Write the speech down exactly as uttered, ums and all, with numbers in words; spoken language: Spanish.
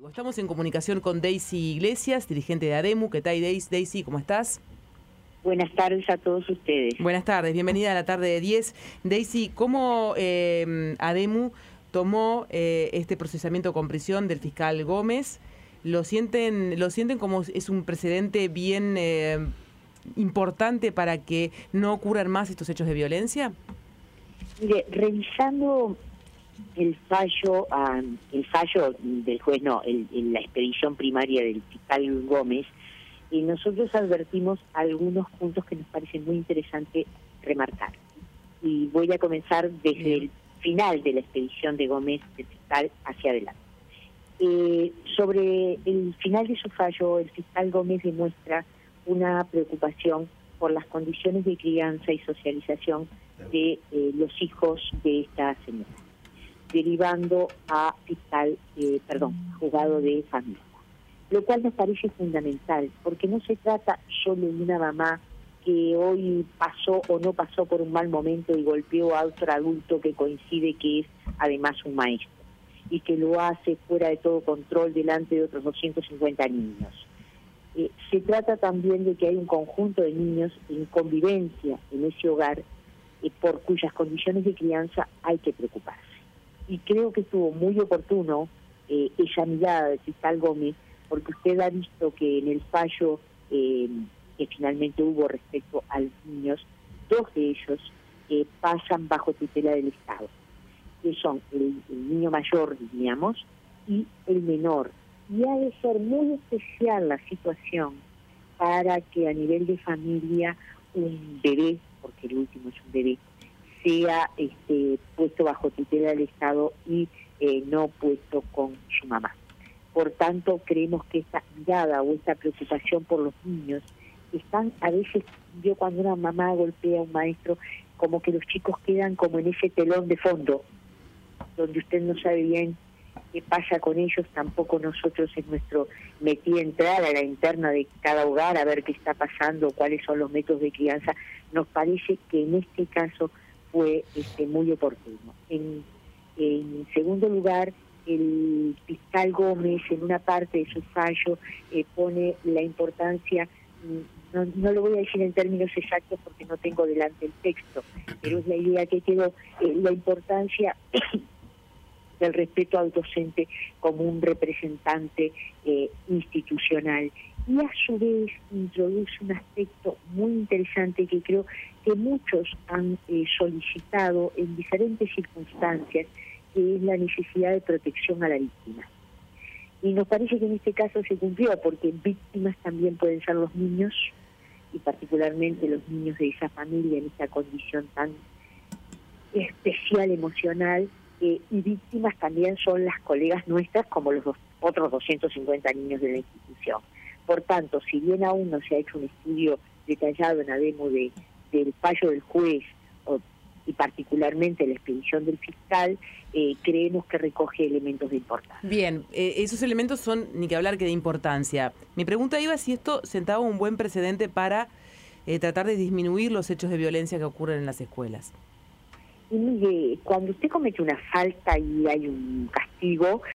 Estamos en comunicación con Daisy Iglesias, dirigente de ADEMU. ¿Qué tal, Daisy? ¿Cómo estás? Buenas tardes a todos ustedes. Buenas tardes, bienvenida a la tarde de diez. Daisy, ¿cómo eh, ADEMU tomó eh, este procesamiento con prisión del fiscal Gómez? ¿Lo sienten, lo sienten como es un precedente bien eh, importante para que no ocurran más estos hechos de violencia? Mire, revisando el fallo, um, el fallo del juez, no, el, el, la expedición primaria del fiscal Gómez, y nosotros advertimos algunos puntos que nos parecen muy interesantes remarcar. Y voy a comenzar desde el final de la expedición de Gómez, del fiscal, hacia adelante. Eh, sobre el final de su fallo, el fiscal Gómez demuestra una preocupación por las condiciones de crianza y socialización de eh, los hijos de esta señora, derivando a fiscal, eh, perdón, juzgado de familia. Lo cual nos parece fundamental, porque no se trata solo de una mamá que hoy pasó o no pasó por un mal momento y golpeó a otro adulto que coincide que es además un maestro, y que lo hace fuera de todo control delante de otros doscientos cincuenta niños. Eh, se trata también de que hay un conjunto de niños en convivencia en ese hogar eh, por cuyas condiciones de crianza hay que preocuparse. Y creo que estuvo muy oportuno eh, esa mirada del fiscal Gómez, porque usted ha visto que en el fallo eh, que finalmente hubo respecto a los niños, dos de ellos eh, pasan bajo tutela del Estado, que son el, el niño mayor, diríamos, y el menor. Y ha de ser muy especial la situación para que a nivel de familia un bebé, porque el último es un bebé, sea este, puesto bajo tutela del Estado y eh, no puesto con su mamá. Por tanto, creemos que esta mirada o esta preocupación por los niños están a veces, yo cuando una mamá golpea a un maestro, como que los chicos quedan como en ese telón de fondo, donde usted no sabe bien qué pasa con ellos, tampoco nosotros en nuestro metí entrar a la interna de cada hogar a ver qué está pasando, cuáles son los métodos de crianza. Nos parece que en este caso fue este, muy oportuno. En, en segundo lugar, el fiscal Gómez en una parte de su fallo eh, pone la importancia, no, no lo voy a decir en términos exactos porque no tengo delante el texto, pero es la idea que quedó, eh, la importancia del respeto al docente como un representante eh, institucional. Y a su vez introduce un aspecto muy interesante que creo que muchos han eh, solicitado en diferentes circunstancias, que es la necesidad de protección a la víctima. Y nos parece que en este caso se cumplió, porque víctimas también pueden ser los niños, y particularmente los niños de esa familia en esta condición tan especial emocional, eh, y víctimas también son las colegas nuestras, como los dos, otros doscientos cincuenta niños de la institución. Por tanto, si bien aún no se ha hecho un estudio detallado en ADEMU de, del fallo del juez, o, y particularmente la expedición del fiscal, eh, creemos que recoge elementos de importancia. Bien, eh, esos elementos son, ni que hablar, que de importancia. Mi pregunta iba si esto sentaba un buen precedente para eh, tratar de disminuir los hechos de violencia que ocurren en las escuelas. Y mire, cuando usted comete una falta y hay un castigo,